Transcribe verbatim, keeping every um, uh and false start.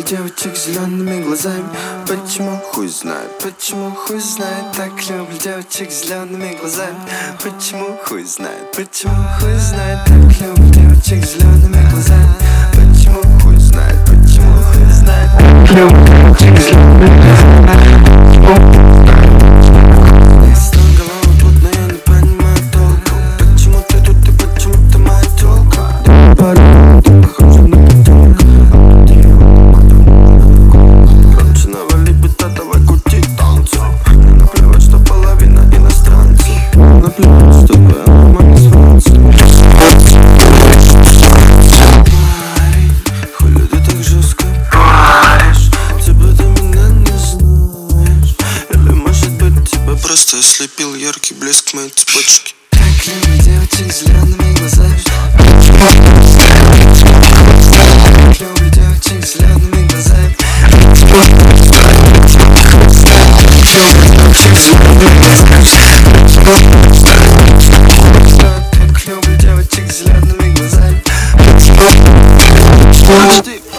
девочек с зелеными глазами. Почему? Хуй знает. Почему? Хуй знает. Так люблю девочек с зелеными глазами. Почему? Хуй знает. Почему? Хуй знает. Так люблю девочек с зелеными глазами. Почему? Хуй знает. Почему? Хуй знает. Так люблю девочек с зелеными глазами. Просто ослепил яркий блеск моей цепочки. Так люблю девочек с зелеными глазами. Так люблю девочек с зелеными глазами. Так люблю девочек с зелеными глазами.